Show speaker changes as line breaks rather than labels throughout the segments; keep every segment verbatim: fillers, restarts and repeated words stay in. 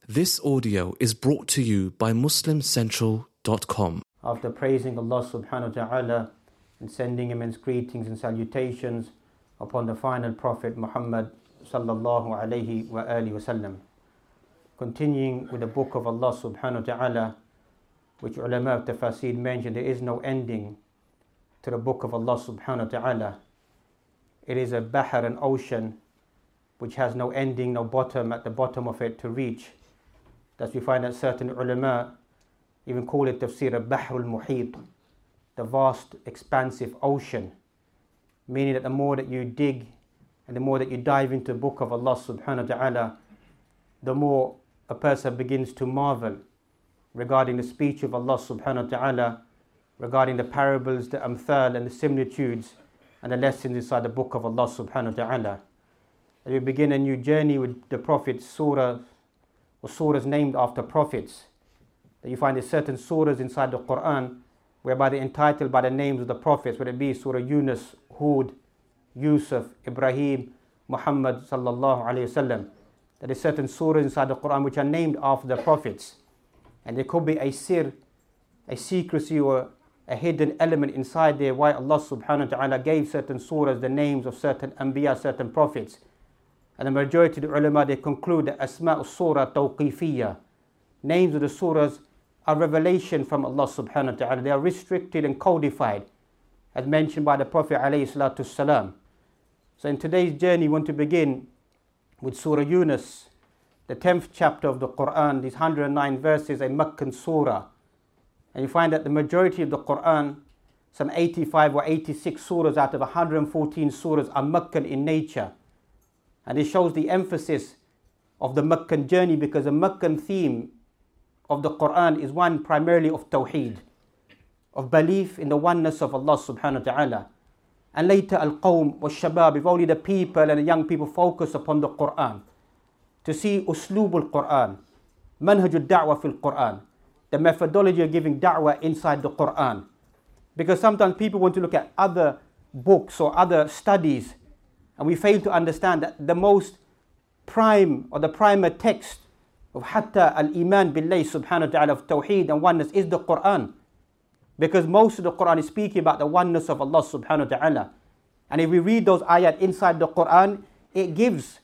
This audio is brought to you by muslim central dot com.
After praising Allah subhanahu wa ta'ala and sending immense greetings and salutations upon the final Prophet Muhammad sallallahu alayhi wa alihi wa sallam. Continuing with the book of Allah subhanahu wa ta'ala, which ulama of tafasir mentioned, there is no ending to the book of Allah subhanahu wa ta'ala. It is a bahr, an ocean, which has no ending, no bottom at the bottom of it to reach. Thus we find that certain ulama even call it tafsir al-bahrul muhit, the vast expansive ocean, meaning that the more that you dig and the more that you dive into the book of Allah subhanahu wa ta'ala, the more a person begins to marvel regarding the speech of Allah subhanahu wa ta'ala, regarding the parables, the amthal and the similitudes and the lessons inside the book of Allah subhanahu wa ta'ala. As we begin a new journey with the Prophet's surah, or surahs named after prophets, that you find there's certain surahs inside the Quran whereby they're entitled by the names of the prophets, whether it be Surah Yunus, Hud, Yusuf, Ibrahim, Muhammad sallallahu alayhi wasallam. There are certain surahs inside the Quran which are named after the prophets, and there could be a sir, a secrecy or a hidden element inside there why Allah subhanahu wa ta'ala gave certain surahs the names of certain anbiya, certain prophets. And the majority of the ulama, they conclude that asma' surah tawqifiyya, names of the surahs are revelation from Allah subhanahu wa ta'ala. They are restricted and codified, as mentioned by the Prophet alayhi salatu salam. So in today's journey, we want to begin with Surah Yunus, the tenth chapter of the Quran. These one hundred nine verses, a Meccan surah. And you find that the majority of the Quran, some eighty-five or eighty-six surahs out of one hundred fourteen surahs, are Meccan in nature. And it shows the emphasis of the Meccan journey, because the Meccan theme of the Quran is one primarily of Tawheed, of belief in the oneness of Allah subhanahu wa ta'ala. And later al-qawm wa shabab, if only the people and the young people focus upon the Quran, to see usloob al-Quran, manhaj al-da'wah fil Quran, the methodology of giving da'wah inside the Quran. Because sometimes people want to look at other books or other studies, and we fail to understand that the most prime or the primer text of hatta al-iman billahi subhanahu wa ta'ala, of tawheed and oneness, is the Quran. Because most of the Quran is speaking about the oneness of Allah subhanahu wa ta'ala. And if we read those ayat inside the Quran, it gives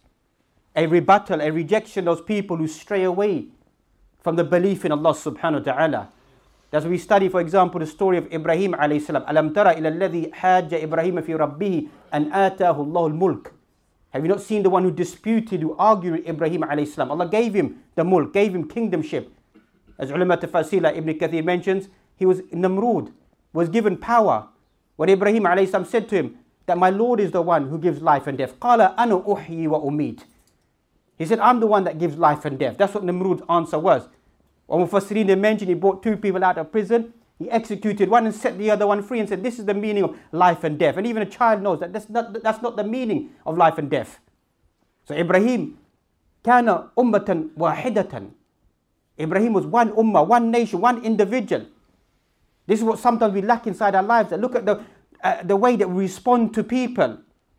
a rebuttal, a rejection of those people who stray away from the belief in Allah subhanahu wa ta'ala. As we study, for example, the story of Ibrahim alayhi salam. Alam tara ila alladhi hajja Ibrahim fi rabbihi an atahu Allahu al-mulk. Have you not seen the one who disputed, who argued with Ibrahim alayhi salam? Allah gave him the mulk, gave him kingdomship. As ulama tafasir like Ibn Kathir mentions, he was Namrud, was given power. When Ibrahim alayhi salam said to him that my Lord is the one who gives life and death. Qala ana uhyi wa umit. He said, I'm the one that gives life and death. That's what Namrud's answer was. Or Mufassirin, they mentioned he brought two people out of prison, he executed one and set the other one free and said, this is the meaning of life and death. And even a child knows that that's not, that's not the meaning of life and death. So Ibrahim, kana ummatan wahidatan. Ibrahim was one ummah, one nation, one individual. This is what sometimes we lack inside our lives. That look at the, uh, the way that we respond to people.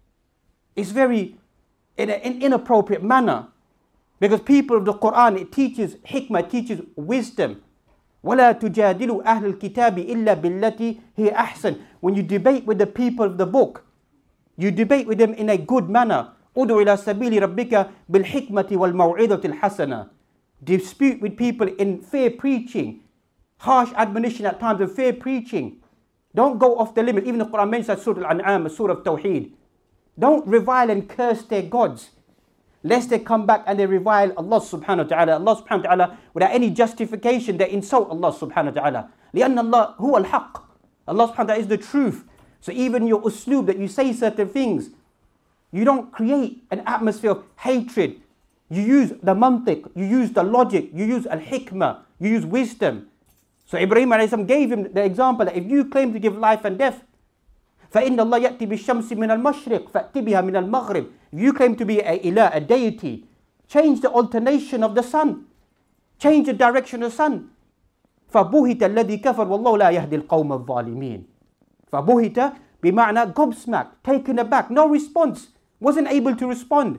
It's very, in an inappropriate manner. Because people of the Quran, it teaches hikmah, it teaches wisdom. وَلَا تُجَادِلُوا أَهْلَ الْكِتَابِ إِلَّا بِالَّتِي هِيَ أَحْسَنُ. When you debate with the people of the book, you debate with them in a good manner. أُدْعُ إِلَى سَبِيلِ رَبِّكَ بِالْحِكْمَةِ وَالْمَوْعِظَةِ الْحَسَنَةِ. Dispute with people in fair preaching, harsh admonition at times, and fair preaching. Don't go off the limit. Even the Quran mentions Surah Al-An'am, a surah of Tawheed. Don't revile and curse their gods, lest they come back and they revile Allah subhanahu wa ta'ala. Allah subhanahu wa ta'ala, without any justification, they insult Allah subhanahu wa ta'ala. لِأَنَّ اللَّهُ هُوَ الْحَقِّ. Allah subhanahu wa ta'ala is the truth. So even your usloob, that you say certain things, you don't create an atmosphere of hatred. You use the mantiq, you use the logic, you use al-hikmah, you use wisdom. So Ibrahim alayhi salam gave him the example that if you claim to give life and death, فَإِنَّ اللَّهَ يَأْتِي بِالشَّمْسِ مِنَ الْمَشْرِقِ فَأْتِ بِهَا مِنَ الْمَغْرِبِ. If you claim to be a ilah, a deity, change the alternation of the sun. Change the direction of the sun. فَبُهِتَ الَّذِي كَفَرْ وَاللَّهُ لَا يَهْدِي الْقَوْمَ الظَّالِمِينَ. فَبُهِتَ بمعنى gobsmacked, taken aback, no response, wasn't able to respond.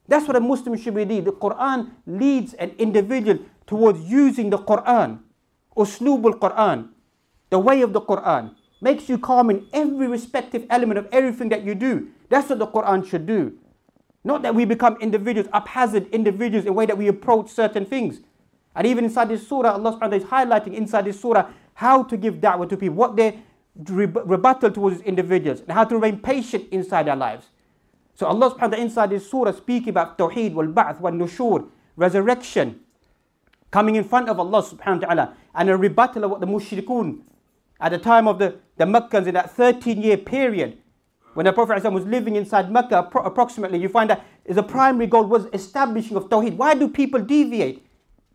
That's what a Muslim should be doing. The Quran leads an individual towards using the Quran, uslub al-Quran, the way of the Quran. Makes you calm in every respective element of everything that you do. That's what the Quran should do. Not that we become individuals, haphazard individuals in the way that we approach certain things. And even inside this surah, Allah subhanahu wa ta'ala is highlighting inside this surah how to give da'wah to people, what their rebuttal towards individuals, and how to remain patient inside their lives. So Allah subhanahu wa ta'ala inside this surah speaking about tawheed, wal ba'th, wal nushur, resurrection, coming in front of Allah subhanahu wa ta'ala, and a rebuttal of what the mushrikun at the time of the, the Meccans in that thirteen year period, when the Prophet ﷺ was living inside Mecca, appro- approximately, you find that the primary goal was establishing of tawheed. Why do people deviate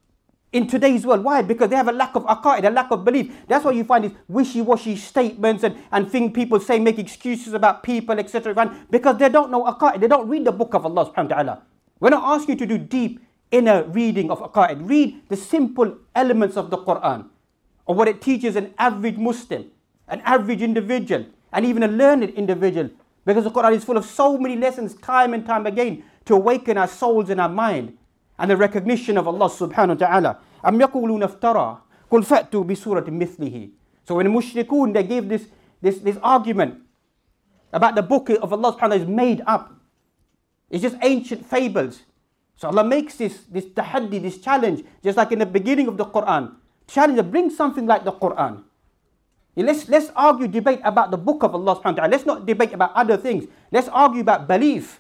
in today's world? Why? Because they have a lack of aqaid, a lack of belief. That's why you find these wishy-washy statements and, and things people say, make excuses about people, et cetera. Because they don't know aqaid. They don't read the book of Allah subhanahu wa ta'ala. We're not asking you to do deep inner reading of aqaid. Read the simple elements of the Quran, or what it teaches an average Muslim, an average individual, and even a learned individual. Because the Quran is full of so many lessons time and time again to awaken our souls and our mind and the recognition of Allah subhanahu wa ta'ala. أَمْ يَقُولُونَ افْتَرَى قُلْ فَأْتُوا بِسُورَةٍ مِثْلِهِ. So when the mushrikun, they gave this, this, this argument about the book of Allah subhanahu wa ta'ala is made up. It's just ancient fables. So Allah makes this, this tahaddi, this challenge, just like in the beginning of the Quran. Challenge to bring something like the Quran. Let's, let's argue, debate about the book of Allah subhanahu wa ta'ala. Let's not debate about other things. Let's argue about belief.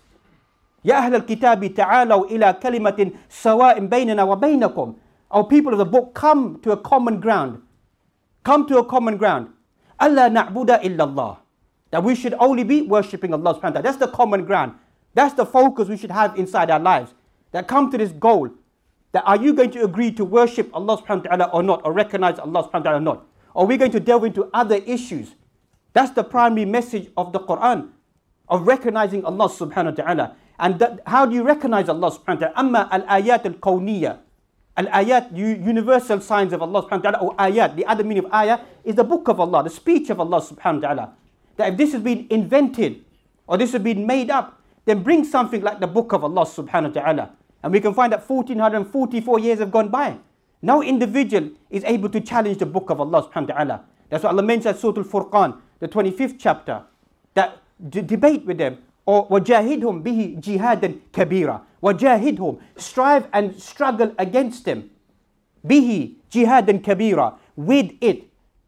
يا أهل الكتاب تعالوا إلى كلمة سواء بيننا وبينكم. Our people of the book, come to a common ground. Come to a common ground. ألا نعبد إلا الله. That we should only be worshipping Allah subhanahu wa ta'ala. That's the common ground. That's the focus we should have inside our lives. That come to this goal. That are you going to agree to worship Allah subhanahu wa ta'ala or not? Or recognize Allah subhanahu wa ta'ala or not? Or are we going to delve into other issues? That's the primary message of the Quran. Of recognizing Allah subhanahu wa ta'ala. And that, how do you recognize Allah subhanahu wa ta'ala? Amma al-ayat al-kawniyya. Al-ayat, universal signs of Allah subhanahu wa ta'ala. Or ayat, the other meaning of ayah is the book of Allah, the speech of Allah subhanahu wa ta'ala. That if this has been invented or this has been made up, then bring something like the book of Allah subhanahu wa ta'ala. And we can find that fourteen forty-four years have gone by. No individual is able to challenge the book of Allah subhanahu wa ta'ala. That's what Allah mentions in Surah Al-Furqan, the twenty-fifth chapter. That d- debate with them. Or وَجَاهِدْهُمْ بِهِ جِهَادًا كَبِيرًا. وَجَاهِدْهُمْ, strive and struggle against them. بِهِ جِهَادًا كَبِيرًا, with it.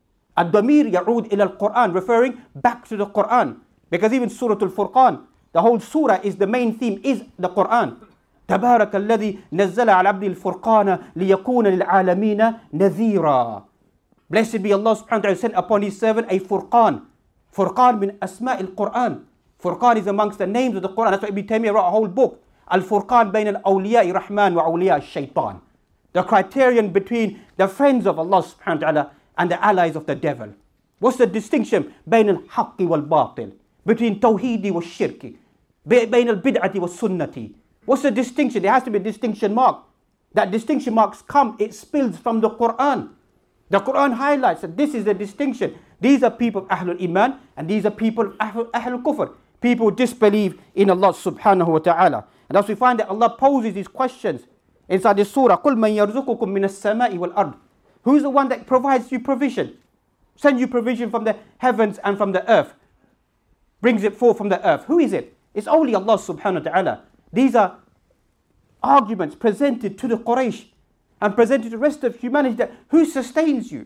الضمير يعود إلى القرآن, referring back to the Quran. Because even Surah Al-Furqan, the whole surah is the main theme, is the Quran. تبارك الذي نزل على عبد الفرقان ليكون للعالمين نذيرا. Blessed be Allah subhanahu wa ta'ala, sent upon his servant a Furqan. Furqan min asma' al-Quran. Furqan is amongst the names of the Quran. That's why Ibn Taymiyyah wrote a whole book. Al-Furqan bayn al-awliya rahman wa awliya al-shaytan. The criterion between the friends of Allah subhanahu wa ta'ala and the allies of the devil. What's the distinction? Bayn al-haqqi wal-batil. Between tawheedi wa shirki. Bayn al-bid'ati wa sunnati. What's the distinction? There has to be a distinction mark. That distinction marks come, it spills from the Quran. The Quran highlights that this is the distinction. These are people of Ahlul Iman and these are people of Ahlul Kufr. People who disbelieve in Allah subhanahu wa ta'ala. And as we find that Allah poses these questions inside this surah. قُلْ مَنْ يَرْزُقُكُم مِّنَ السَّمَاءِ وَالْأَرْضِ. Who's the one that provides you provision? Send you provision from the heavens and from the earth. Brings it forth from the earth. Who is it? It's only Allah subhanahu wa ta'ala. These are arguments presented to the Quraysh and presented to the rest of humanity that who sustains you?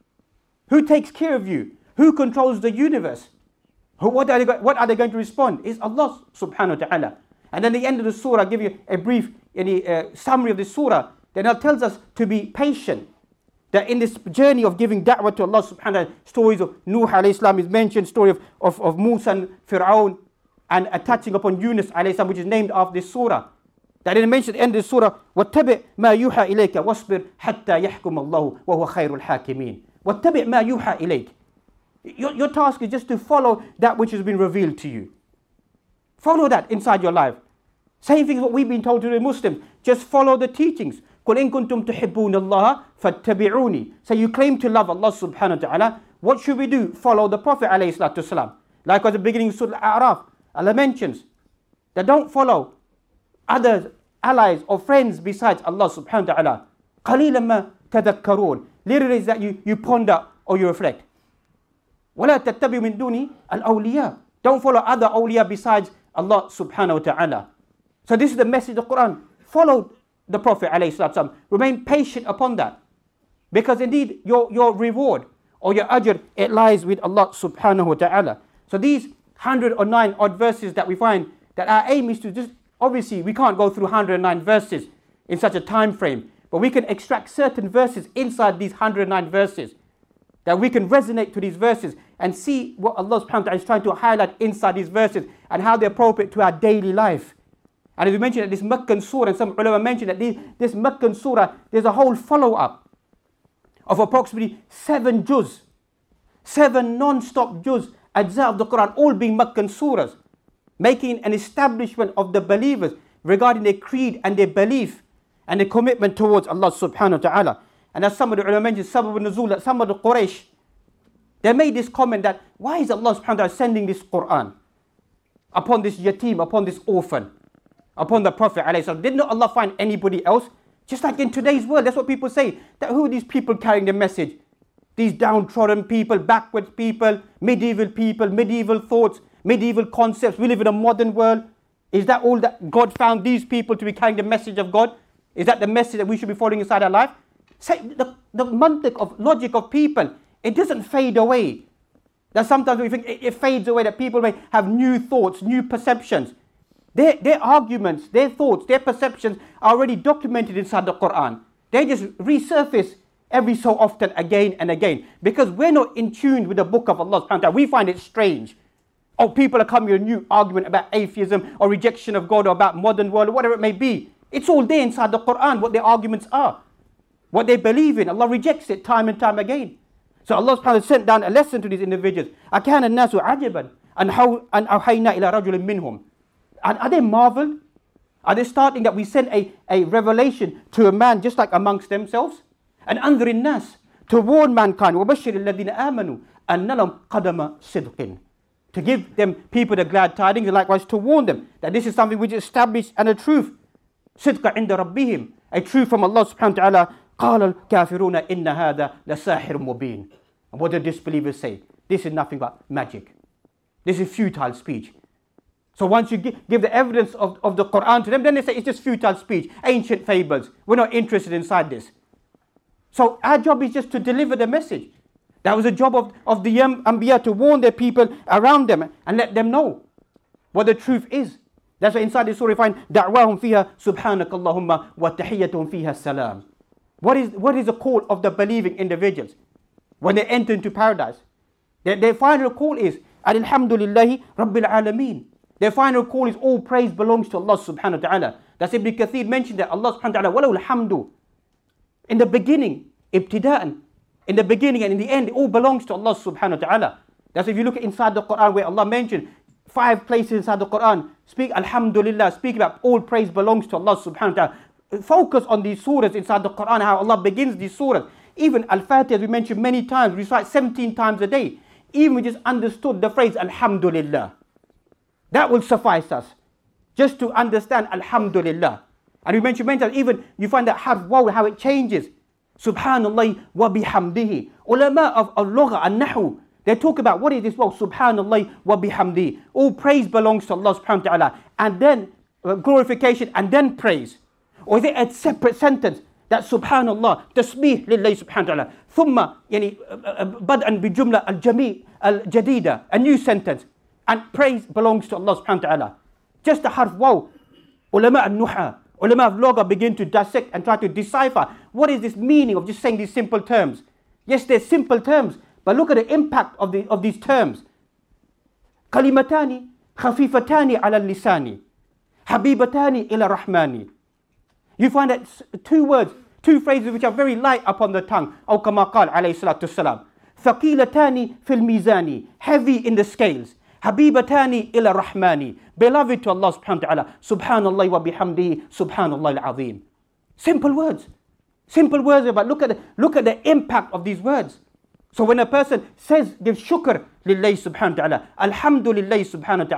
Who takes care of you? Who controls the universe? Who, what, are they, what are they going to respond? It's Allah subhanahu wa ta'ala. And then at the end of the surah, I'll give you a brief any, uh, summary of the surah. Then it tells us to be patient. That in this journey of giving da'wah to Allah subhanahu wa ta'ala, stories of Nuh alayhi salam is mentioned, story of, of, of Musa and Fir'aun, and attaching upon Yunus alayhi salam, which is named after this surah. That it mentioned at the end of the surah, وَاتَّبِعْ مَا يُوحَى إِلَيْكَ وَاصْبِرْ حَتَّى يَحْكُمَ اللَّهُ وَهُوَ خَيْرُ الْحَاكِمِينَ. وَاتَّبِعْ مَا يُوحَى إِلَيْكَ. Your, your task is just to follow that which has been revealed to you. Follow that inside your life. Same thing as what we've been told to the Muslims. Just follow the teachings. قُلْ إِن كُنْتُمْ تُحِبُّونَ اللَّهَ فَاتَّبِعُونِي. So you claim to love Allah subhanahu wa ta'ala. What should we do? Follow the Prophet alayhi salatu wasalam. Likewise, at the beginning of Surah Al-A'raf, Allah mentions that don't follow other allies or friends besides Allah subhanahu wa ta'ala. قَلِيلًا مَا تَذَكَّرُونَ. Literally is that you, you ponder or you reflect. وَلَا تَتَّبِعُوا مِن دُونِ الْأَوْلِيَاءِ. Don't follow other awliya besides Allah subhanahu wa ta'ala. So this is the message of the Quran. Follow the Prophet alayhi salatu. Remain patient upon that. Because indeed your, your reward or your ajr, it lies with Allah subhanahu wa ta'ala. So these one hundred nine odd verses that we find, that our aim is to just, obviously we can't go through one hundred nine verses in such a time frame, but we can extract certain verses inside these one hundred nine verses, that we can resonate to these verses and see what Allah subhanahu wa ta'ala is trying to highlight inside these verses and how they're appropriate to our daily life. And as we mentioned that this Meccan surah, and some ulama mentioned that this, this Meccan surah, there's a whole follow-up of approximately seven juz, seven non-stop juz, ajza of the Quran, all being Meccan surahs, making an establishment of the believers regarding their creed and their belief and their commitment towards Allah subhanahu wa ta'ala. And as some of the ulama mentioned, sabab al-nuzul, that some of the Quraysh, they made this comment that, why is Allah subhanahu wa ta'ala sending this Quran upon this yatim, upon this orphan, upon the Prophet alayhi salam? Did not Allah find anybody else? Just like in today's world, that's what people say. That who are these people carrying the message? These downtrodden people, backwards people, medieval people, medieval thoughts, medieval concepts. We live in a modern world. Is that all that God found these people to be carrying the message of God? Is that the message that we should be following inside our life? Say, the, the mantiq of logic of people, it doesn't fade away. That sometimes we think it, it fades away, that people may have new thoughts, new perceptions. Their, their arguments, their thoughts, their perceptions are already documented inside the Quran. They just resurface every so often again and again. Because we're not in tune with the book of Allah subhanahu wa ta'ala. We find it strange. Or people are coming with a new argument about atheism or rejection of God or about modern world or whatever it may be. It's all there inside the Quran, what their arguments are. What they believe in. Allah rejects it time and time again. So Allah subhanahu wa ta'ala sent down a lesson to these individuals. أَكَانَ النَّاسُ عَجَبًا أَنْ أَوْحَيْنَا إِلَى رَجُلٍ مِّنْهُمْ. Are, are they marveled? Are they starting that we sent a, a revelation to a man just like amongst themselves? And أَنذِرِ النَّاسِ, to warn mankind, وَبَشِّرِ الَّذِينَ آمَنُوا أَنَّ لَهُمْ قَدَمَ صِدْقٍ. To give them people the glad tidings, and likewise to warn them that this is something which is established and a truth. صِدْقَ عِنْدَ رَبِّهِمْ, a truth from Allah subhanahu wa ta'ala. قَالَ الْكَافِرُونَ إِنَّ هَذَا لَسَاحِرٌ مُبِينٌ. And what the disbelievers say? This is nothing but magic. This is futile speech. So once you give the evidence of, of the Quran to them, then they say it's just futile speech, ancient fables. We're not interested inside this. So our job is just to deliver the message. That was the job of, of the Anbiya, to warn their people around them and let them know what the truth is. That's why inside this surah we find دَعْوَاهُمْ فِيهَا سُبْحَانَكَ اللَّهُمَّ وَتَحِيَّتُهُمْ فِيهَا السَّلَامُ. What is, what is the call of the believing individuals when they enter into paradise? Their, their final call is Alhamdulillahi Rabbil Alameen. Their final call is all praise belongs to Allah subhanahu wa ta'ala. That's Ibn Kathir mentioned that Allah subhanahu wa ta'ala, وَلَوْ الْحَمْدُ. In the beginning, ibtida'an, in the beginning and in the end, it all belongs to Allah subhanahu wa ta'ala. That's if you look at inside the Quran where Allah mentioned five places inside the Quran, speak Alhamdulillah, speak about all praise belongs to Allah subhanahu wa ta'ala. Focus on these surahs inside the Quran, how Allah begins these surahs. Even Al-Fatiha, as we mentioned many times, we recite seventeen times a day. Even we just understood the phrase Alhamdulillah. That will suffice us. Just to understand Alhamdulillah. And we mentioned many times, even you find that harf waw, how it changes. Subhanallah wa bihamdihi. Ulama of al-lugha, al-nahu, they talk about what is this waw, Subhanallah wa bihamdihi. All praise belongs to Allah subhanahu wa ta'ala. And then uh, glorification and then praise. Or is it a separate sentence? That Subhanallah, tasbih lillahi subhanahu wa ta'ala. Thumma, yani, bad'an bi jumla al-jami' al-jadida. A new sentence. And praise belongs to Allah subhanahu wa ta'ala. Just the harf waw. Ulama al-nuha, ulama of lugha begin to dissect and try to decipher what is this meaning of just saying these simple terms. Yes, they're simple terms, but look at the impact of, the, of these terms. Kalimatani khafifatani ala lisani, habibatani ila rahmani. You find that two words, two phrases which are very light upon the tongue. Aw kama qala alayhi salatu wassalam. Thaqilatani fil mizani, heavy in the scales. Habibatani ila rahmani, beloved to Allah subhanahu wa ta'ala. Subhanallah wa bihamdihi, subhanallah al-azim. Simple words. Simple words, but look at the, look at the impact of these words. So when a person says, gives shukr lillahi subhanahu wa ta'ala, alhamdulillahi subhanahu wa ta'ala,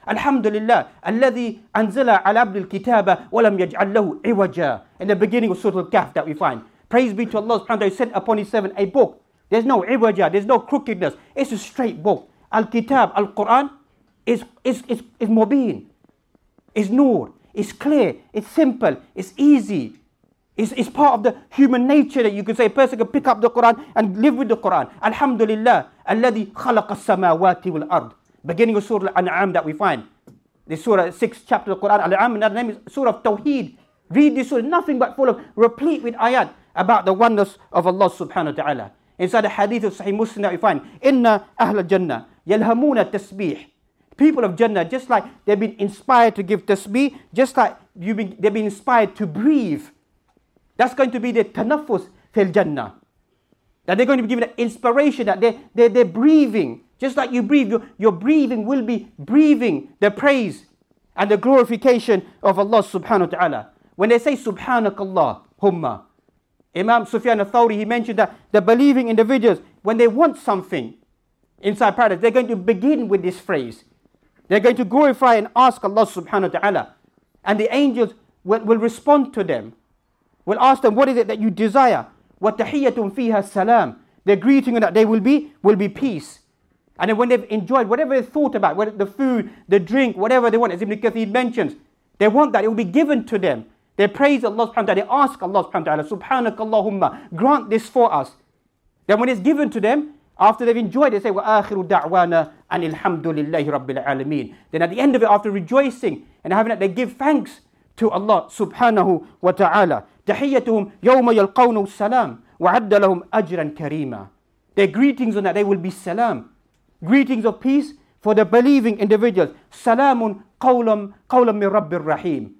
Alhamdulillah, alladhi anzala ala abdil kitaba walam yaj'al lahu iwaja. In the beginning of Surah Al-Kahf that we find. Praise be to Allah subhanahu wa ta'ala, He sent upon His servant a book. There's no iwaja, there's no crookedness. It's a straight book. Al-Kitab, Al-Quran is, is, is, is mubin. It's nur. It's clear. It's simple. It's easy. It's, it's part of the human nature that you could say a person can pick up the Quran and live with the Quran. Alhamdulillah, alladhi khalaqa as-samawati wal ard. Beginning of Surah Al-An'am that we find. The Surah six chapter of the Quran. Al-An'am, another name is Surah of Tawheed. Read this surah, nothing but full of, replete with ayat about the oneness of Allah subhanahu wa ta'ala. Inside the hadith of Sahih Muslim that we find, Inna Ahl Jannah yalhamuna tasbih. People of Jannah, just like they've been inspired to give tasbih, just like you've been, they've been inspired to breathe. That's going to be the tanaffus fil Jannah. That they're going to be given the inspiration that they're, they're, they're breathing. Just like you breathe, your, your breathing will be breathing the praise and the glorification of Allah subhanahu wa ta'ala. When they say Subhanakallah, Humma, Imam Sufyan al-Thawri, he mentioned that the believing individuals, when they want something inside paradise, they're going to begin with this phrase. They're going to glorify and ask Allah subhanahu wa ta'ala. And the angels will, will respond to them. Will ask them, what is it that you desire? وَتَحِيَّةٌ فِيهَا salam. Their greeting that they will be, will be peace. And then when they've enjoyed whatever they thought about, whether the food, the drink, whatever they want, as Ibn Kathir mentions, they want that, it will be given to them. They praise Allah subhanahu wa ta'ala, they ask Allah subhanahu wa ta'ala, Subhanakallahumma, grant this for us. Then when it's given to them, after they've enjoyed it, they say, وَآخِرُ دَعْوَانَا أَنِ الْحَمْدُ لِلَّهِ رَبِّ الْعَالَمِينَ. Then at the end of it, after rejoicing and having that, they give thanks to Allah subhanahu wa ta'ala. تَحِيَّتُهُمْ يَوْمَ يَلْقَوْنَهُ السَّلَامُ وَعَدَّ لَهُمْ أَجْرًا كَرِيمًا. Their greetings on that, they will be salam. Greetings of peace for the believing individuals. Salamun qawlam qawlam min Rabbir Rahim.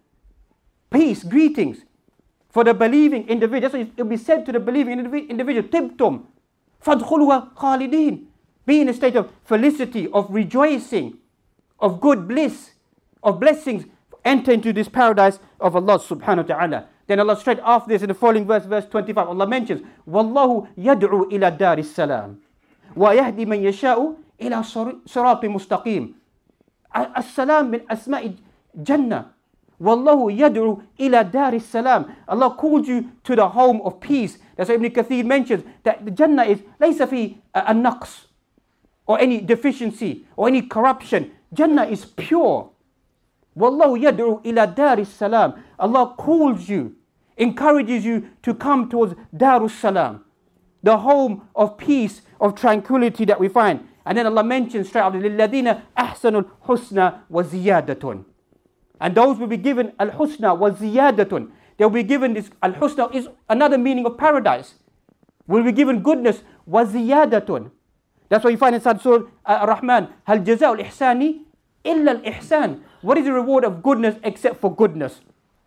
Peace, greetings for the believing individual. So it will be said to the believing individual, Tibtum, fadkhuluha khalidin. Be in a state of felicity, of rejoicing, of good bliss, of blessings. Enter into this paradise of Allah subhanahu wa ta'ala. Then Allah straight after this in the following verse, verse twenty-five, Allah mentions, Wallahu yad'u ila daris salam. Wa yahdi man yasha'u ila sirati mustaqim. As-salam min asma'i Jannah. Wallahu yad'u ila daris salam. Allah called you to the home of peace. That's why Ibn Kathir mentions that the Jannah is laysa fi an-naqs, or any deficiency or any corruption. Jannah is pure. Wallahu yad'u ila daris salam. Allah calls you, encourages you to come towards Darus Salam, the home of peace, of tranquility that we find. And then Allah mentions straight after, لِلَّذِينَ أَحْسَنُوا الْحُسْنَى وَزِيَادَةٌ. And those will be given al-husna wa ziyadatun. They will be given this, al-husna is another meaning of paradise. Will be given goodness wa ziyadatun. That's why you find inside Surah Ar-Rahman, hal jaza'u al-ihsani illa al-ihsan. What is the reward of goodness except for goodness?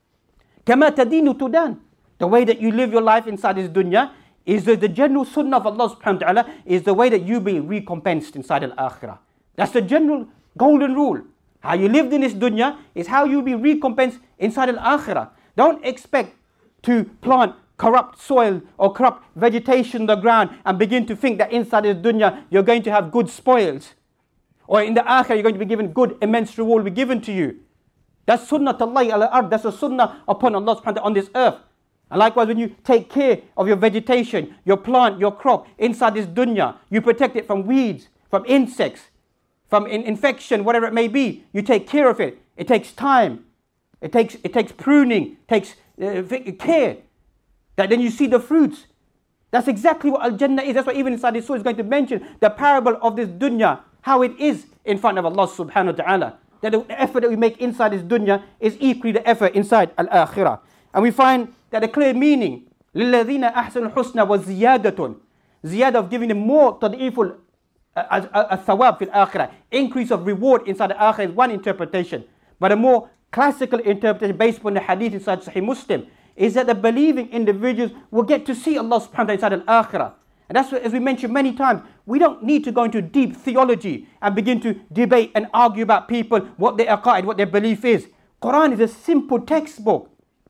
Kama tadinu tudan. The way that you live your life inside this dunya is the, the general sunnah of Allah subhanahu wa ta'ala, is the way that you be recompensed inside al-akhirah. That's the general golden rule. How you lived in this dunya is how you'll be recompensed inside al-akhirah. Don't expect to plant corrupt soil or corrupt vegetation in the ground and begin to think that inside this dunya you're going to have good spoils. Or in the akhirah you're going to be given good, immense reward will be given to you. That's sunnah Allahi al-ard. That's a sunnah upon Allah subhanahu wa ta'ala on this earth. And likewise, when you take care of your vegetation, your plant, your crop inside this dunya, you protect it from weeds, from insects, from in infection, whatever it may be. You take care of it. It takes time. It takes it takes pruning, takes uh, care. That then you see the fruits. That's exactly what Al-Jannah is. That's why even inside this surah is going to mention the parable of this dunya, how it is in front of Allah subhanahu wa ta'ala. That the effort that we make inside this dunya is equally the effort inside Al-Akhirah. And we find that a clear meaning, لِلَّذِينَ أَحْسَنُوا الْحُسْنَى وَزِيَادَةٌ. Ziyadah of giving them more tad'iful al-thawab fil akhirah. Increase of reward inside the akhirah is one interpretation. But a more classical interpretation based upon the hadith inside Sahih Muslim is that the believing individuals will get to see Allah subhanahu wa ta'ala inside al-akhirah. And that's what, as we mentioned many times, we don't need to go into deep theology and begin to debate and argue about people, what their aqaid, what their belief is. Quran is a simple textbook.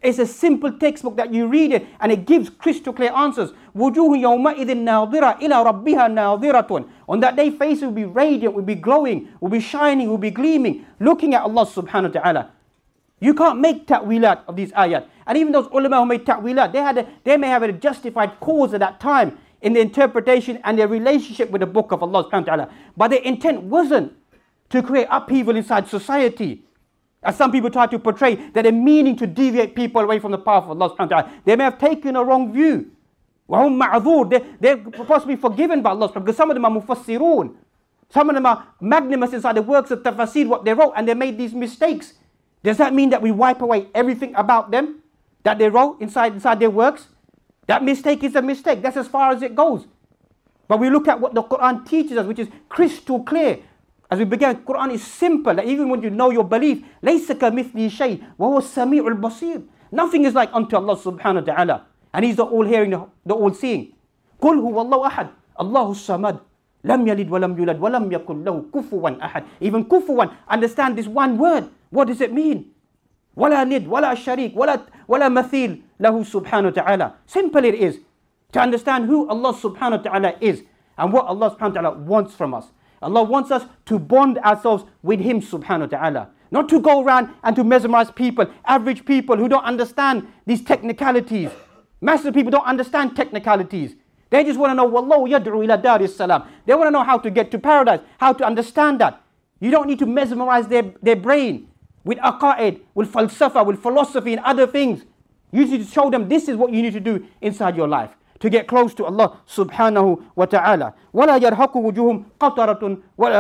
It's a simple textbook that you read it and it gives crystal clear answers. وُجُوهٌ يَوْمَئِذٍ نَاظِرَةٌ إِلَى رَبِّهَا نَاظِرَةٌ. On that day, faces will be radiant, will be glowing, will be shining, will be gleaming, looking at Allah subhanahu wa ta'ala. You can't make ta'wilat of these ayat. And even those ulama who made ta'wilat, they, had a, they may have a justified cause at that time in the interpretation and their relationship with the book of Allah subhanahu wa ta'ala. But their intent wasn't to create upheaval inside society. As some people try to portray, that they're meaning to deviate people away from the path of Allah subhanahu wa ta'ala. They may have taken a wrong view. وَهُمْ مَعْذُورٌ. They, they're possibly forgiven by Allah subhanahu wa ta'ala, because some of them are mufassirun. Some of them are magnanimous inside the works of tafasir, what they wrote, and they made these mistakes. Does that mean that we wipe away everything about them that they wrote inside, inside their works? That mistake is a mistake. That's as far as it goes. But we look at what the Quran teaches us, which is crystal clear. As we began, Quran is simple. That even when you know your belief, لَيْسَ كَمِثْلِهِ شَيْءٍ وَهُوَ السَّمِيعُ الْبَصِيرُ. Nothing is like unto Allah subhanahu wa ta'ala. And He's the all-hearing, the all-seeing. قُلْ هُوَ اللَّهُ أَحَدٌ اللَّهُ الصَّمَدُ لَمْ يَلِدْ وَلَمْ يُولَدْ وَلَمْ يَكُنْ لَهُ كُفُوًا أَحَدٌ. Even kufuwan, understand this one word. What does it mean? وَلَا نِدْ وَلَا شَرِيكٌ وَلَا وَلَا مَثِيلٌ لَهُ سُبْحَانَهُ وَتَعَالَى. Simple it is to understand who Allah subhanahu wa ta'ala is and what Allah subhanahu wa ta'ala wants from us. Allah wants us to bond ourselves with Him subhanahu wa ta'ala. Not to go around and to mesmerize people, average people who don't understand these technicalities. Masses of people don't understand technicalities. They just want to know, وَاللَّهُ يَدْعُو إِلَى دَارِ السَّلَامِ. They want to know how to get to paradise, how to understand that. You don't need to mesmerize their, their brain with aqa'id, with falsafa, with philosophy and other things. You need to show them this is what you need to do inside your life to get close to Allah subhanahu wa ta'ala. وَلَا يَرْهَقُ وُجُوهُمْ قَطَرٌ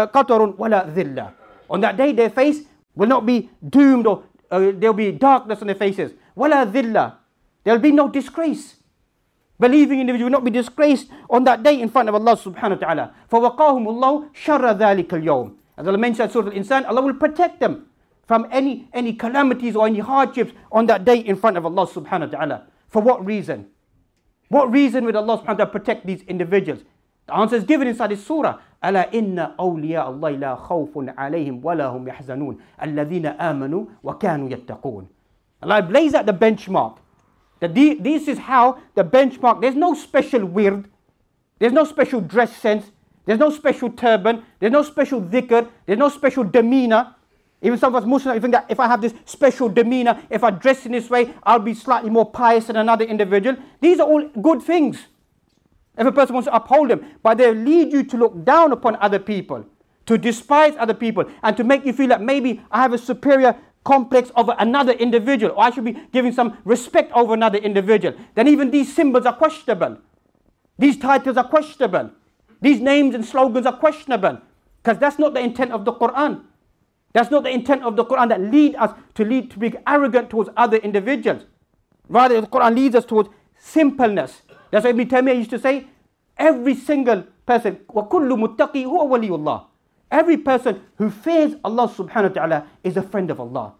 وَلَا ذِلَّةٌ. On that day their face will not be doomed, or uh, there'll be darkness on their faces. وَلَا ذِلَّةٌ. There'll be no disgrace. Believing individual will not be disgraced on that day in front of Allah subhanahu wa ta'ala. فَوَقَاهُمُ اللَّهُ شَرَّ ذَلِكَ الْيَوْمِ. As Allah mentioned in Surah Al-Insan, Allah will protect them from any, any calamities or any hardships on that day in front of Allah subhanahu wa ta'ala. For what reason? What reason would Allah subhanahu wa ta'ala protect these individuals? The answer is given inside this surah. أَلَا إِنَّ أَوْلِيَاءَ اللَّهِ لَا خَوْفٌ عَلَيْهِمْ وَلَا هُمْ يَحْزَنُونَ الَّذِينَ آمَنُوا وَكَانُوا يَتَّقُونَ. Allah lays out the benchmark. That the, this is how the benchmark, there's no special weird, there's no special dress sense, there's no special turban, there's no special dhikr, there's no special demeanor. Even some of us Muslims think that if I have this special demeanor, if I dress in this way, I'll be slightly more pious than another individual. These are all good things if a person wants to uphold them, but they lead you to look down upon other people, to despise other people, and to make you feel that maybe I have a superior complex over another individual, or I should be giving some respect over another individual. Then even these symbols are questionable. These titles are questionable. These names and slogans are questionable, because that's not the intent of the Quran. That's not the intent of the Quran that lead us to lead to be arrogant towards other individuals. Rather, the Quran leads us towards simpleness. That's what Ibn Taymiyyah used to say. Every single person, وَكُلُّ مُتَّقِي هُوَ وَلِيُّ اللَّهِ. Every person who fears Allah subhanahu wa ta'ala is a friend of Allah.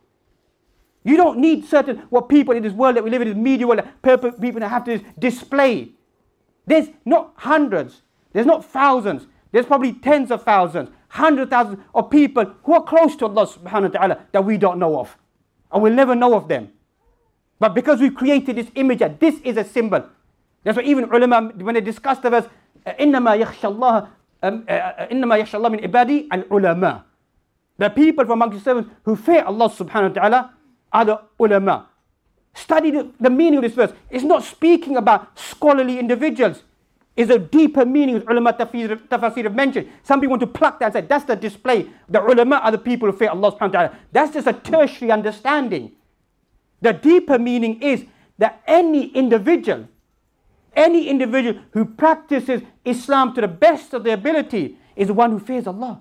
You don't need certain what people in this world that we live in, this media world, that people that have to display. There's not hundreds, there's not thousands, there's probably tens of thousands, hundred thousands of people who are close to Allah subhanahu wa ta'ala that we don't know of. And we'll never know of them. But because we've created this image that this is a symbol. That's why even ulama, when they discuss the verse, إِنَّمَا يَخْشَى اللَّهَ إِنَّمَا يَخْشَى اللَّهَ مِنْ عِبَادِهِ الْعُلَمَاءِ. The people from amongst the servants who fear Allah subhanahu wa ta'ala are the ulama. Study the, the meaning of this verse. It's not speaking about scholarly individuals. It's a deeper meaning, as ulama tafsir have mentioned. Some people want to pluck that and say, that's the display. The ulama are the people who fear Allah subhanahu wa ta'ala. That's just a tertiary understanding. The deeper meaning is that any individual, any individual who practices Islam to the best of their ability is one who fears Allah.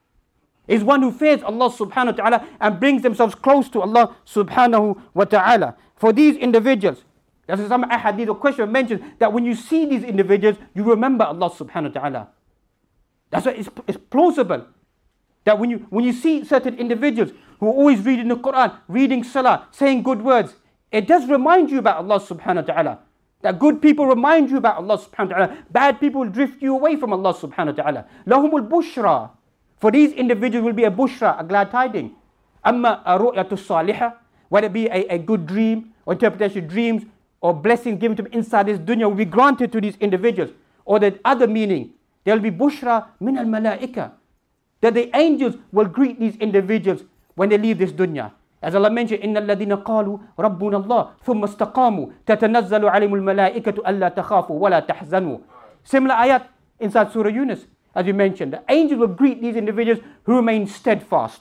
Is one who fears Allah subhanahu wa ta'ala and brings themselves close to Allah subhanahu wa ta'ala. For these individuals, there's some ahadith or question mentioned that when you see these individuals, you remember Allah subhanahu wa ta'ala. That's why it's, it's plausible that when you when you see certain individuals who are always reading the Quran, reading Salah, saying good words, it does remind you about Allah subhanahu wa ta'ala. That good people remind you about Allah subhanahu wa ta'ala. Bad people will drift you away from Allah subhanahu wa ta'ala. Lahumul bushra. For these individuals will be a bushra, a glad tiding. Amma ru'yatu salihah whether it be a, a good dream or interpretation of dreams or blessings given to them inside this dunya will be granted to these individuals. Or the other meaning, there will be bushra min al malaika, that the angels will greet these individuals when they leave this dunya. As Allah mentioned, إِنَّ الَّذِينَ قَالُوا رَبُّنَا اللَّهُ ثُمَّ اسْتَقَامُوا تَتَنَزَّلُ عَلَيْهِمُ الْمَلَائِكَةُ أَلَّا تَخَافُوا وَلَا تَحْزَنُوا. Similar ayat inside Surah Yunus, as we mentioned. The angels will greet these individuals who remain steadfast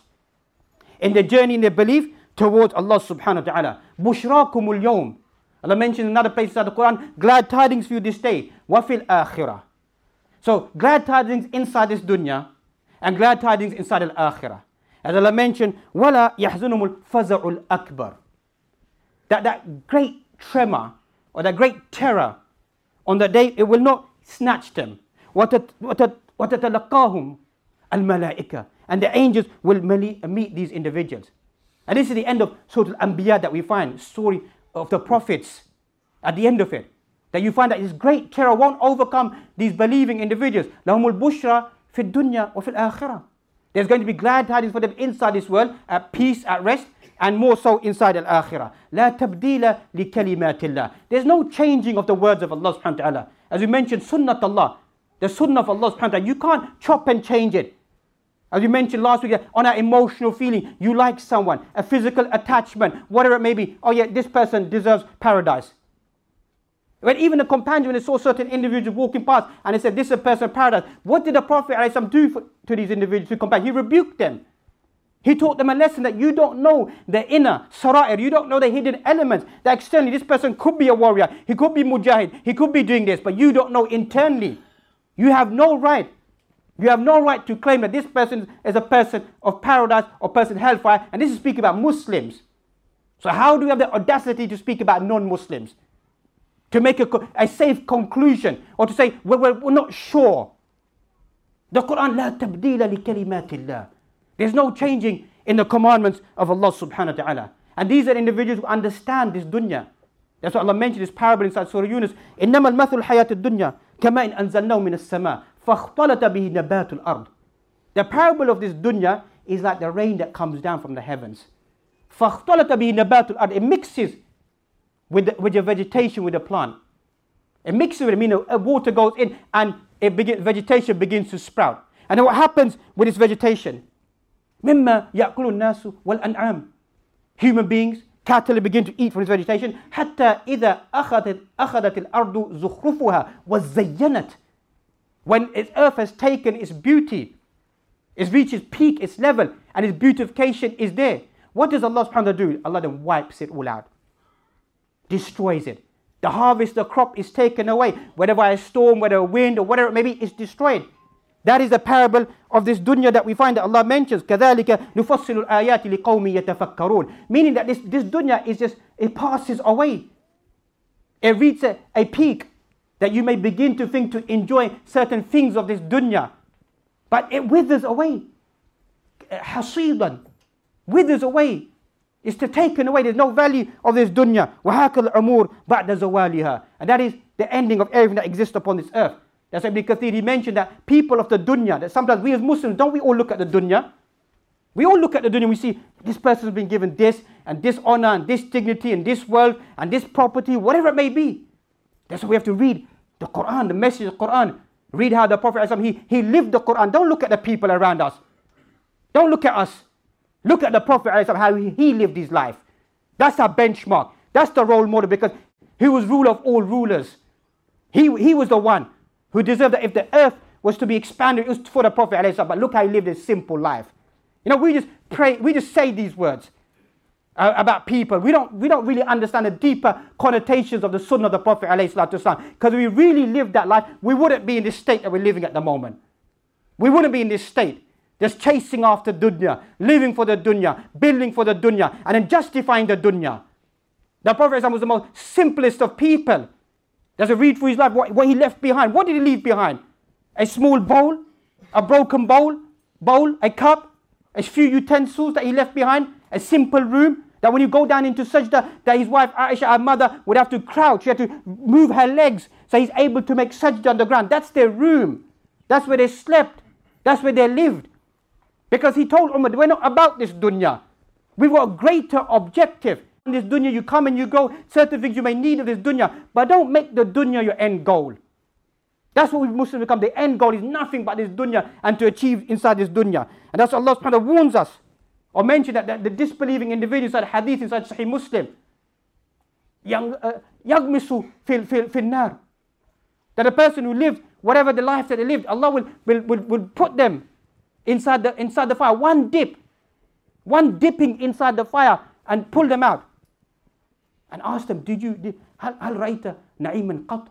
in their journey, in their belief towards Allah subhanahu wa ta'ala. بُشْرَاكُمُ الْيَوْمِ. Allah mentioned in another place inside the Quran, glad tidings for you this day. وَفِي الْآخِرَةِ. So, glad tidings inside this dunya and glad tidings inside al-akhirah. As Allah mentioned, وَلَا يَحْزُنُهُمُ الْفَزَعُ الْأَكْبَرُ. That, that great tremor or that great terror on that day, it will not snatch them. وَتَتَلَقَّاهُمْ الْمَلَائِكَةِ. And the angels will meet these individuals. And this is the end of Surah Al-Anbiya that we find, story of the prophets at the end of it. That you find that this great terror won't overcome these believing individuals. لَهُمُ الْبُشْرَى فِي الدُّنْيَا وَفِي الْآخِرَةِ. There's going to be glad tidings for them inside this world, at peace, at rest, and more so inside al-akhirah. لَا تَبْدِيلَ لِكَلِمَاتِ اللَّهِ. There's no changing of the words of Allah subhanahu wa ta'ala. As we mentioned, sunnat Allah, the sunnah of Allah subhanahu wa ta'ala, you can't chop and change it. As we mentioned last week, on an emotional feeling, you like someone, a physical attachment, whatever it may be. Oh yeah, this person deserves paradise. When even the companion, when they saw certain individuals walking past and they said, this is a person of paradise, what did the Prophet ﷺ do for, to these individuals, to companions? He rebuked them. He taught them a lesson that you don't know the inner sara'ir, you don't know the hidden elements, that externally this person could be a warrior, he could be mujahid, he could be doing this, but you don't know internally. You have no right. You have no right to claim that this person is a person of paradise or person of hellfire, and this is speaking about Muslims. So how do we have the audacity to speak about non-Muslims? To make a, a safe conclusion, or to say, well, well, we're not sure. The Quran, لا تبديل لكلمات الله. There's no changing in the commandments of Allah subhanahu wa ta'ala. And these are individuals who understand this dunya. That's what Allah mentioned, this parable inside Surah Yunus. إنما المثل الحياة الدنيا كما إن أنزلناه من السماء فاختلط به نبات الأرض. The parable of this dunya is like the rain that comes down from the heavens. فاختلط به نبات الأرض. It mixes with the, with the vegetation, with the plant. It mixes with it, meaning water goes in and it begin, vegetation begins to sprout. And then what happens with this vegetation? مما يأكل الناس والأنعام. Human beings, cattle begin to eat from this vegetation. حتى إذا أخذت أخذت الأرض زخرفها وزينت. When its earth has taken its beauty, it's reached its peak, its level, and its beautification is there. What does Allah subhanahu wa ta'ala do? Allah then wipes it all out. Destroys it. The harvest, the crop is taken away. Whether by a storm, whether a wind, or whatever it may be, it's destroyed. That is the parable of this dunya that we find that Allah mentions. كَذَلِكَ نُفَصِّلُ الْآيَاتِ لِقَوْمٍ يَتَفَكَّرُونَ. Meaning that this, this dunya is just, it passes away. It reaches a, a peak that you may begin to think to enjoy certain things of this dunya. But it withers away. حَصِيدًا. Withers away. It's to taken away. There's no value of this dunya. وَهَاكَ الْعُمُورِ بَعْدَ زَوَالِهَا. And that is the ending of everything that exists upon this earth. That's why Ibn Kathir, he mentioned that people of the dunya, that sometimes we as Muslims, don't we all look at the dunya? We all look at the dunya and we see this person has been given this and this honor and this dignity and this wealth and this property, whatever it may be. That's why we have to read the Quran, the message of the Quran. Read how the Prophet, he, he lived the Quran. Don't look at the people around us. Don't look at us. Look at the Prophet, how he lived his life. That's our benchmark. That's the role model, because he was ruler of all rulers. He, he was the one who deserved that if the earth was to be expanded, it was for the Prophet. But look how he lived a simple life. You know, we just pray, we just say these words uh, about people. We don't, we don't really understand the deeper connotations of the sunnah of the Prophet. Because if we really lived that life, we wouldn't be in this state that we're living at the moment. We wouldn't be in this state. Just chasing after dunya, living for the dunya, building for the dunya, and then justifying the dunya. The Prophet was the most simplest of people. There's a read through his life, what, what he left behind. What did he leave behind? A small bowl, a broken bowl, bowl, a cup, a few utensils that he left behind, a simple room, that when you go down into sajda, that his wife Aisha, our mother, would have to crouch. She had to move her legs so he's able to make sajda on the ground. That's their room. That's where they slept. That's where they lived. Because he told Umar, we're not about this dunya. We've got a greater objective. In this dunya, you come and you go, certain things you may need of this dunya, but don't make the dunya your end goal. That's what we Muslims become. The end goal is nothing but this dunya and to achieve inside this dunya. And that's what Allah subhanahu wa ta'ala warns us, or mentioned that, that the disbelieving individual inside hadith, inside Sahih Muslim, يَغْمِسُ فِي النَّارِ, that a person who lived whatever the life that they lived, Allah will, will, will, will put them inside the, inside the fire. One dip, one dipping inside the fire and pull them out. And ask them, did you, did, هل, هل رأيت نعيما قط?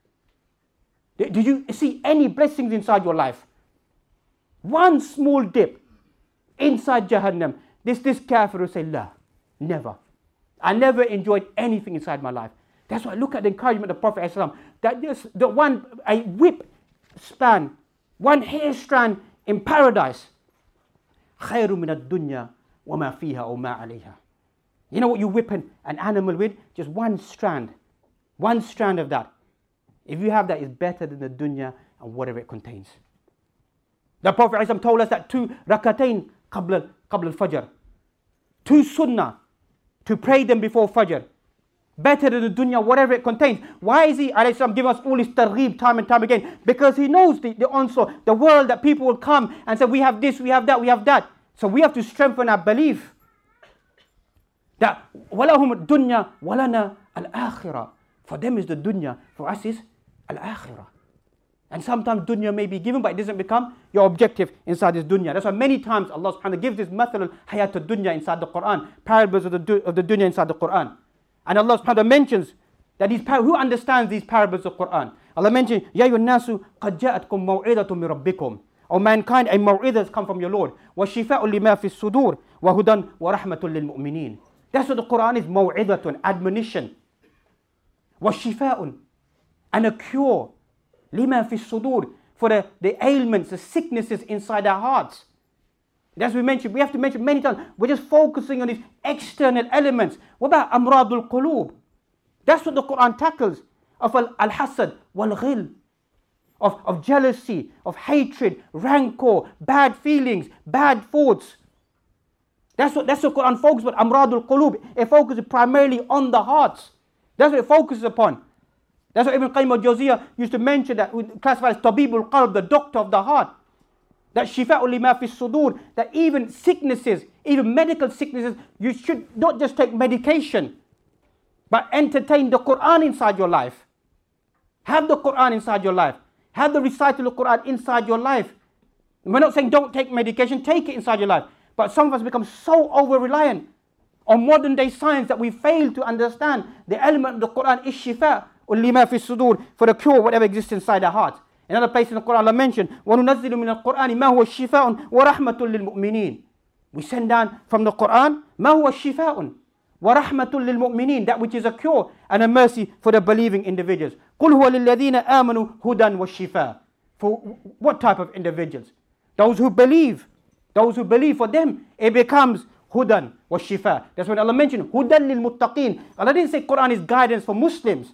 Did, did you see any blessings inside your life? One small dip inside Jahannam. This, this kafir will say, La, never. I never enjoyed anything inside my life. That's why I look at the encouragement of the Prophet ﷺ, that just the one, a whip span, one hair strand in paradise. خير من الدنيا وما فيها أو ما عليها. You know what you whip an, an animal with? Just one strand. One strand of that. If you have that, it's better than the dunya and whatever it contains. The Prophet ﷺ told us that two rakatain qabla, qabla al-fajr. Two sunnah. To pray them before fajr. Better than the dunya, whatever it contains. Why is he, alayhi salam, giving us all this targheeb time and time again? Because he knows the, the onslaught, the world that people will come and say, we have this, we have that, we have that. So we have to strengthen our belief. That وَلَهُمُ الدُّنْيَا وَلَنَا الْآخِرَةِ. For them is the dunya, for us is al-akhirah. And sometimes dunya may be given, but it doesn't become your objective inside this dunya. That's why many times Allah subhanahu wa ta'ala gives this mathal al-hayat al-dunya inside the Quran, parables of the, of the dunya inside the Quran. And Allah subhanahu wa ta'ala mentions that these par- who understands these parables of the Quran? Allah mentions, Ya ayyuhan nasu qad ja'atkum maw'idatun min rabbikum. O mankind, a maw'idah has come from your Lord. Wa shifa'un lima fi sudur wa hudan wa rahmatun lil mu'mineen. That's what the Quran is, maw'idatun, admonition. Wa shifa'un, and a cure. Lima fi sudur, for the, the ailments, the sicknesses inside our hearts. That's what we mentioned. We have to mention many times. We're just focusing on these external elements. What about amradul qulub? That's what the Quran tackles. Of al-hasad, wal-ghil. Of, of jealousy, of hatred, rancor, bad feelings, bad thoughts. That's what, that's what Quran focuses on, amradul qulub. It focuses primarily on the hearts. That's what it focuses upon. That's what Ibn Qayyim al-Jawziyah used to mention, that we classify as tabibul qalb, the doctor of the heart. That shifa'u lima fi sudur, that even sicknesses, even medical sicknesses, you should not just take medication, but entertain the Quran inside your life. Have the Quran inside your life. Have the recital of the Quran inside your life. And we're not saying don't take medication, take it inside your life. But some of us become so over-reliant on modern day science that we fail to understand the element of the Quran is shifa' lima fi sudur, for the cure whatever exists inside our hearts. Another place in the Quran Allah mentioned, وَنُنَزِّلُ مِنَ الْقُرْآنِ مَا هُوَ شِفَاءٌ وَرَحْمَةٌ لِلْمُؤْمِنِينَ. We send down from the Quran, مَا هُوَ شِفَاءٌ وَرَحْمَةٌ لِلْمُؤْمِنِينَ, that which is a cure and a mercy for the believing individuals. قُلْ هُوَ لِلَّذِينَ آمَنُوا هُدًى وَالشِّفَاء. For what type of individuals? Those who believe. Those who believe, for them it becomes hudan wa shifa. That's when Allah mentioned hudan lil muttaqeen. Allah didn't say Quran is guidance for Muslims.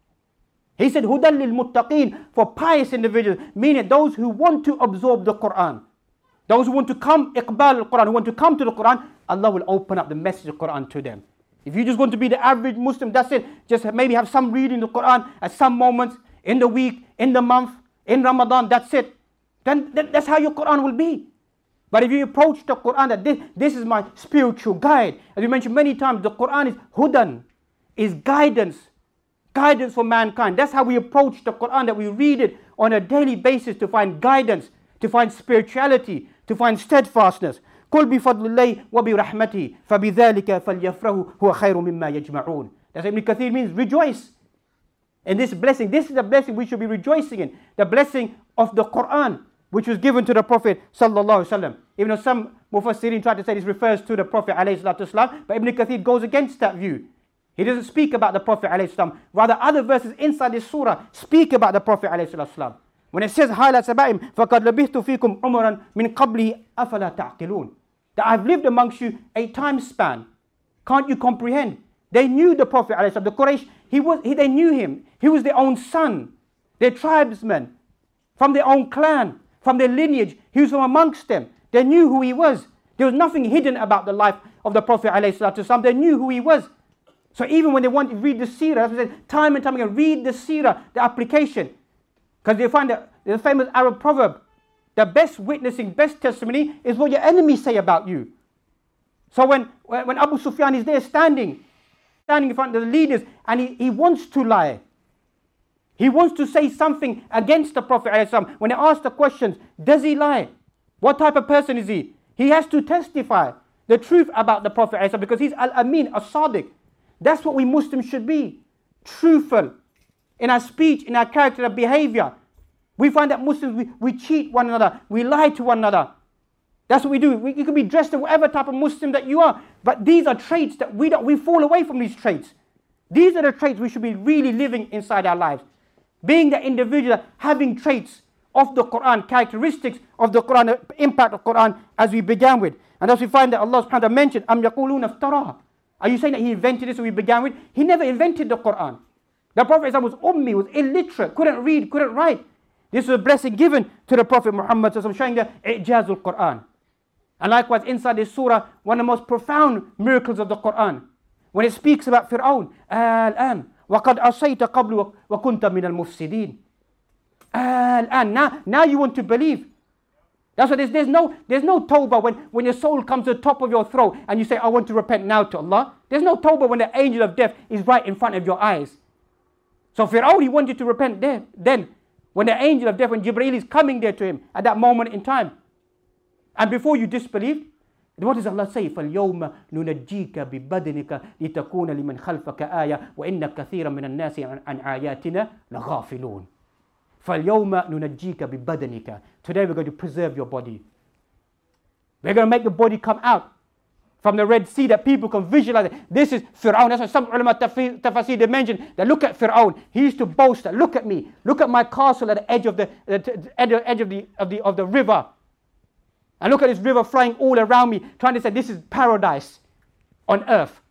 He said hudan lil muttaqeen, for pious individuals, meaning those who want to absorb the Quran. Those who want to come, iqbal al-Quran, who want to come to the Quran, Allah will open up the message of Quran to them. If you just want to be the average Muslim, that's it. Just maybe have some reading the Quran at some moments, in the week, in the month, in Ramadan, that's it. Then that's how your Quran will be. But if you approach the Quran that this, this is my spiritual guide, as we mentioned many times, the Quran is hudan, is guidance, guidance for mankind. That's how we approach the Quran, that we read it on a daily basis to find guidance, to find spirituality, to find steadfastness. قُلْ بِفَضْلِ اللَّهِ وَبِرَحْمَتِهِ فَبِذَلِكَ فَلْيَفْرَحُوا هُوَ خَيْرٌ مِمَّا يَجْمَعُونَ. That's what Ibn Kathir means, rejoice. And this blessing, this is the blessing we should be rejoicing in. The blessing of the Quran, which was given to the Prophet sallallahu alaihi wasallam. Even though some Mufassirin try to say this refers to the Prophet alayhi salatu wasalam, but Ibn Kathir goes against that view. He doesn't speak about the Prophet alayhi salam. Rather, other verses inside this surah speak about the Prophet alayhi salatu wasalam. When it says, هَالَ سَبَائِمْ فَقَدْ لَبِثْتُ فِيكُمْ عُمَرًا مِنْ قَبْلِهِ أَفَلَا تَعْقِلُونَ. That I've lived amongst you a time span. Can't you comprehend? They knew the Prophet alayhi salam. The Quraysh, he was, he, they knew him. He was their own son, their tribesmen, from their own clan, from their lineage. He was from amongst them. They knew who he was. There was nothing hidden about the life of the Prophet ﷺ. They knew who he was. So even when they wanted to read the seerah, as I said, time and time again, read the seerah, the application. Because they find that the famous Arab proverb, the best witnessing, best testimony is what your enemies say about you. So when, when Abu Sufyan is there standing, standing in front of the leaders, and he, he wants to lie. He wants to say something against the Prophet ﷺ. When they ask the questions, does he lie? What type of person is he? He has to testify the truth about the Prophet ﷺ because he's Al-Amin, As-Sadiq. That's what we Muslims should be. Truthful in our speech, in our character, our behavior. We find that Muslims, we, we cheat one another. We lie to one another. That's what we do. We, you can be dressed in whatever type of Muslim that you are. But these are traits that we don't, we fall away from these traits. These are the traits we should be really living inside our lives. Being the individual, having traits of the Quran, characteristics of the Quran, the impact of Quran as we began with. And as we find that Allah subhanahu wa ta'ala mentioned, Am yaquluna iftara. Are you saying that he invented this as we began with? He never invented the Quran. The Prophet was ummi, was illiterate, couldn't read, couldn't write. This was a blessing given to the Prophet Muhammad, showing the i'jazul Quran. And likewise inside this surah, one of the most profound miracles of the Quran, when it speaks about Fir'aun, al-an, وَقَدْ أَصَيْتَ قَبْلُ وَكُنْتَ مِنَ الْمُفْسِدِينَ. Al-an, now, now you want to believe. That's why there's, there's no there's no tawbah when, when your soul comes to the top of your throat and you say, I want to repent now to Allah. There's no tawbah when the angel of death is right in front of your eyes. So Fir'aun, he wanted to repent there. Then, when the angel of death, when Jibreel is coming there to him at that moment in time. And before you disbelieved, what does Allah say? فَالْيَوْمَ نُنَجِّيكَ بِبَدْنِكَ لِتَكُونَ لِمَنْ خَلْفَكَ آيَةً وَإِنَّ كَثِيرًا مِنَ النَّاسِ عَنْ آيَاتِنَا لَغَافِلُونَ. فَالْيَوْمَ نُنَجِّيكَ بِبَدْنِكَ. Today we're going to preserve your body. We're going to make the body come out from the Red Sea that people can visualize it. This is Fir'aun. That's why some ulama tafsir, they mentioned that look at Fir'aun. He used to boast that look at me. Look at my castle at the edge of the, uh, the edge of the, of the, of the river. And look at this river flying all around me, trying to say this is paradise on earth.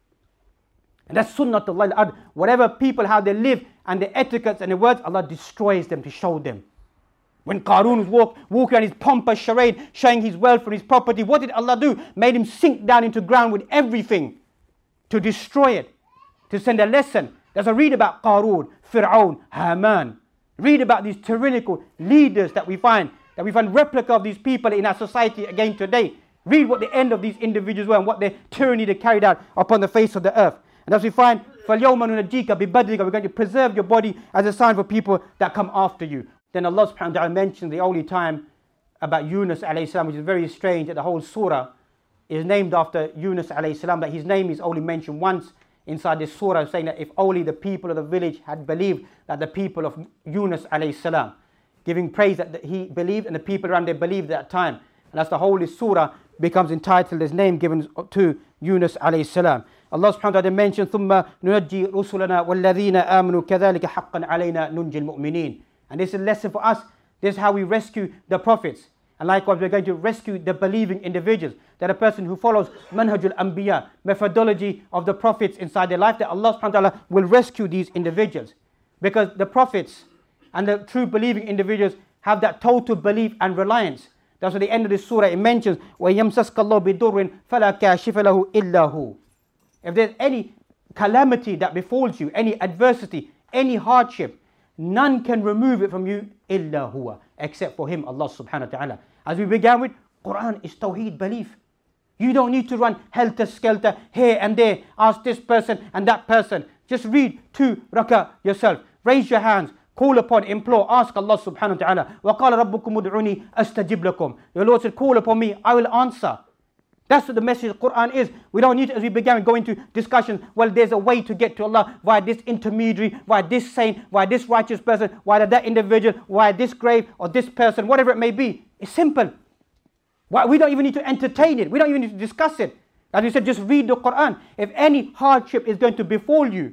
And that's sunnatullah. Whatever people, how they live, and the etiquettes and the words, Allah destroys them to show them. When Qarun was walk, walking on his pompous charade, showing his wealth and his property, what did Allah do? Made him sink down into ground with everything to destroy it, to send a lesson. There's a read about Qarun, Fir'aun, Haman. Read about these tyrannical leaders that we find, that we find replica of these people in our society again today. Read what the end of these individuals were and what their tyranny they carried out upon the face of the earth. And as we find, فَالْيَوْمَ نُنَجِّيكَ بِبَدْنِكَ, we're going to preserve your body as a sign for people that come after you. Then Allah subhanahu wa ta'ala mentioned the only time about Yunus alayhi salam, which is very strange, that the whole surah is named after Yunus alayhi salam, that his name is only mentioned once inside this surah, saying that if only the people of the village had believed that the people of Yunus alayhi salam, giving praise that he believed and the people around there believed at that time. And as the whole surah becomes entitled, his name given to Yunus alayhi salam. Allah subhanahu wa ta'ala mentioned, ثُمَّ نُنَجِّي رُسُلَنَا وَالَّذِينَ آمَنُوا كَذَلِكَ حَقًّا عَلَيْنَا نُنْجِي الْمُؤْمِنِينَ. And this is a lesson for us. This is how we rescue the prophets. And likewise, we're going to rescue the believing individuals. That a person who follows manhajul anbiya, methodology of the prophets inside their life, that Allah subhanahu wa ta'ala will rescue these individuals. Because the prophets and the true believing individuals have that total belief and reliance. That's at the end of this surah, it mentions, وَيَمْسَسْكَ اللَّهُ بِضُرٍ فَلَا كَاشِفَ لَهُ إِلَّا هُ. If there's any calamity that befalls you, any adversity, any hardship, none can remove it from you, illa huwa, except for him, Allah subhanahu wa ta'ala. As we began with, Quran is tawheed, belief. You don't need to run helter-skelter here and there, ask this person and that person. Just read two rak'ah yourself. Raise your hands, call upon, implore, ask Allah subhanahu wa ta'ala. وَقَالَ رَبُّكُمُ ud'uni astajib lakum. Your Lord said, call upon me, I will answer. That's what the message of the Quran is. We don't need to, as we began, go into discussions. Well, there's a way to get to Allah via this intermediary, via this saint, via this righteous person, via that individual, via this grave or this person, whatever it may be. It's simple. Why? We don't even need to entertain it. We don't even need to discuss it. As we said, just read the Quran. If any hardship is going to befall you,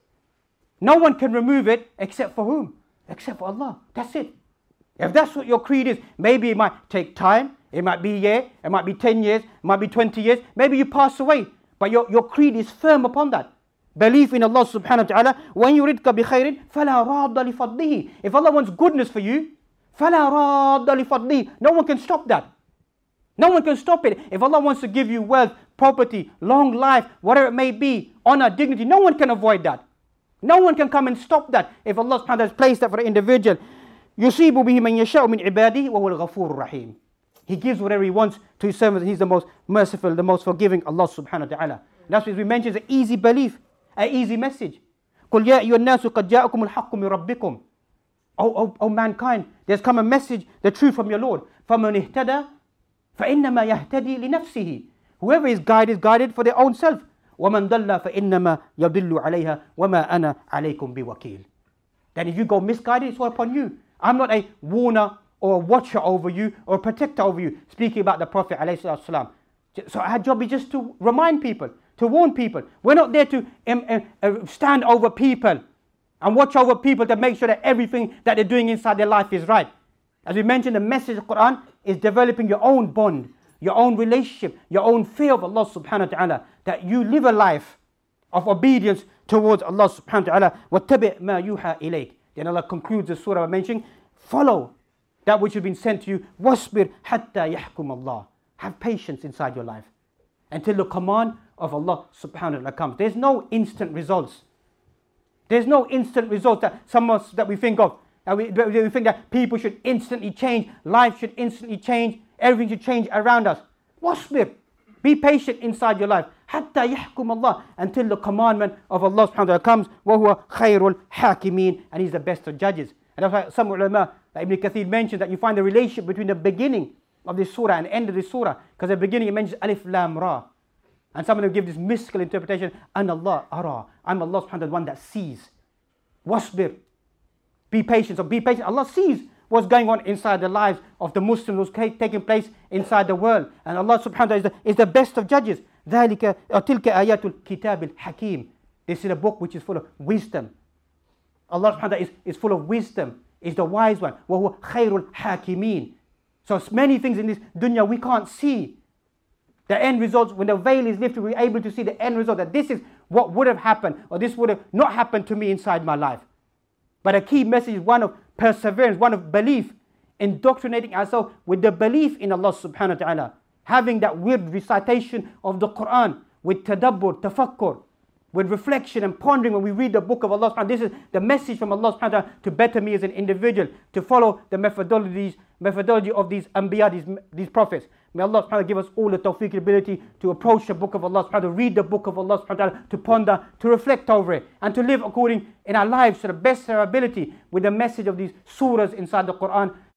no one can remove it except for whom? Except for Allah. That's it. If that's what your creed is, maybe it might take time. It might be a year, it might be ten years, it might be twenty years. Maybe you pass away. But your, your creed is firm upon that. Belief in Allah subhanahu wa ta'ala. وَإِن يُرِدْكَ بِخَيْرٍ فَلَا رَادَّ لِفَضْلِهِ. If Allah wants goodness for you, فَلَا رَادَّ لِفَضْلِهِ. No one can stop that. No one can stop it. If Allah wants to give you wealth, property, long life, whatever it may be, honor, dignity, no one can avoid that. No one can come and stop that. If Allah subhanahu wa ta'ala has placed that for an individual, يُصِيبُ بِهِ مَنْ يَشَاءُ مِنْ عِبَادِهِ وَهُوَ الْغَفُورُ الرَّحِيمُ. He gives whatever He wants to His servants. He's the most merciful, the most forgiving, Allah subhanahu wa ta'ala. That's what we mentioned, it's an easy belief, an easy message. قُلْ يَا أَيُّهَا النَّاسُ قَدْ جَاءَكُمُ الْحَقُّ مِنْ رَبِّكُمْ. Oh, oh, oh mankind, there's come a message, the truth from your Lord. فَمَنْ اهْتَدَى فَإِنَّمَا يَهْتَدِي لِنَفْسِهِ. Whoever is guided, is guided for their own self. وَمَنْ ضَلَّ فَإِنَّمَا يَضِلُّ عَلَيْهَا وَمَا أَنَا عَلَيْكُمْ بِوَكِيلٍ. Then if you go misguided, it's all upon you. I'm not a warner or a watcher over you or a protector over you. Speaking about the Prophet ﷺ. So our job is just to remind people, to warn people. We're not there to um, uh, uh, stand over people and watch over people to make sure that everything that they're doing inside their life is right. As we mentioned, the message of the Quran is developing your own bond, your own relationship, your own fear of Allah subhanahu wa ta'ala, that you live a life of obedience towards Allah subhanahu wa ta'ala. وَاتَّبِعْ مَا يُوحَى إِلَيْكَ. Then Allah concludes the surah by mentioning, follow that which has been sent to you. وَاصْبِرْ حَتَّى يَحْكُمَ اللَّهِ. Have patience inside your life until the command of Allah subhanahu wa ta'ala comes. There's no instant results. There's no instant results that some of us that we think of. And we, we think that people should instantly change, life should instantly change, everything should change around us. Wasbir. Be patient inside your life. حَتَّى يَحْكُمَ اللَّهِ. Until the commandment of Allah subhanahu wa ta'ala comes. وَهُوَ خَيْرُ الْحَاكِمِينَ. And He's the best of judges. And that's why some ulama, like Ibn Kathir mentioned, that you find the relationship between the beginning of this surah and the end of this surah. Because at the beginning it mentions Alif Lam Ra. And some of them give this mystical interpretation, An Allah Ara. I'm Allah subhanahu wa ta'ala, the one that sees. Wasbir. Be patient. So be patient. Allah sees what's going on inside the lives of the Muslims, what's taking place inside the world. And Allah subhanahu wa ta'ala is the, is the best of judges. ذَلِكَ تِلْكَ آيَاتُ الْكِتَابِ الْحَكِيمِ. This is a book which is full of wisdom. Allah subhanahu wa ta'ala is, is full of wisdom, is the wise one. وَهُوَ خَيْرُ الْحَاكِمِينَ. So many things in this dunya we can't see. The end results, when the veil is lifted, we're able to see the end result, that this is what would have happened, or this would have not happened to me inside my life. But a key message is one of perseverance, one of belief, indoctrinating ourselves with the belief in Allah subhanahu wa ta'ala. Having that weird recitation of the Quran with tadabbur, tafakkur, with reflection and pondering when we read the book of Allah subhanahu wa ta'ala. This is the message from Allah subhanahu wa ta'ala to better me as an individual, to follow the methodologies, methodology of these anbiya, these, these prophets. May Allah subhanahu wa ta'ala give us all the tawfiq ability to approach the book of Allah subhanahu wa ta'ala, read the book of Allah subhanahu wa ta'ala, to ponder, to reflect over it, and to live according in our lives to the best of our ability with the message of these surahs inside the Quran.